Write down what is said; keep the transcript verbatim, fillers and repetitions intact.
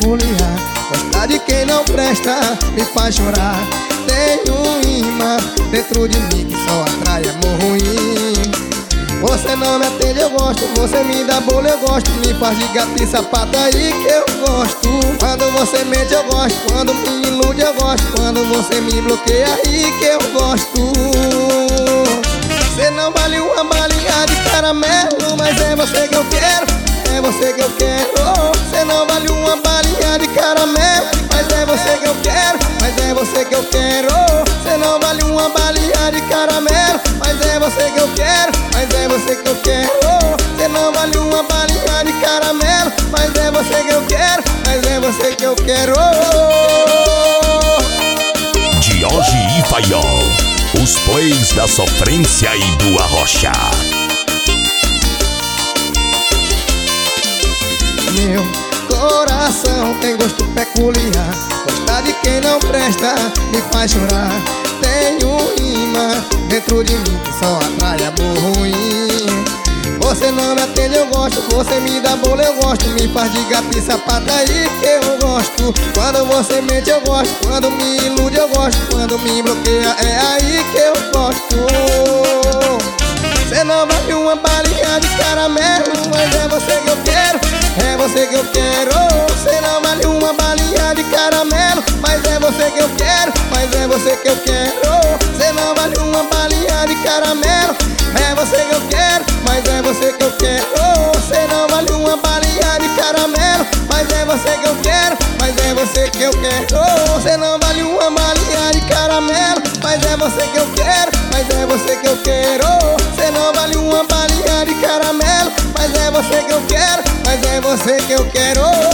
peculiar. Gostar de quem não presta me faz chorar. Tem um imã dentro de mim que só atrai amor ruim. Você não me atende, eu gosto. Você me dá bolo, eu gosto. Me faz de gato e sapato, aí que eu gosto. Quando você mente, eu gosto. Quando me ilude, eu gosto. Quando você me bloqueia, aí que eu gosto. Você não vale uma balinha de caramelo, mas é você que eu quero, é você que eu quero. Você não vale uma balinha de caramelo, mas é você que eu quero, mas é você que eu quero. Você não vale uma balinha de caramelo, mas é você que eu quero, mas é você que eu quero. Você não vale uma balinha de caramelo, mas é você que eu quero, mas é você que eu quero. Dioge e Faiol, os plays da sofrência e do arrocha. Meu coração tem gosto peculiar. Gostar de quem não presta me faz chorar. Tem um imã dentro de mim que só atrai amor ruim. Você não me atende, eu gosto. Você me dá bolo, eu gosto. Me faz de gato e sapato, aí que eu gosto. Quando você mente, eu gosto. Quando me ilude, eu gosto. Quando me bloqueia, é aí que eu gosto. Você não vale uma balinha de caramelo, mas é você que eu quero, é você que eu quero. Você não vale uma balinha de caramelo, mas é você que eu quero, mas é você que eu quero. Você não vale uma balinha de caramelo, é você que eu quero, mas é você que eu quero. Você não vale uma balinha de caramelo, mas é você que eu quero, mas é você que eu quero. Você não vale uma balinha de caramelo, mas é você que eu quero, mas é você que eu quero. Você não vale uma balinha de caramelo, mas é você que eu quero, mas é você que eu quero.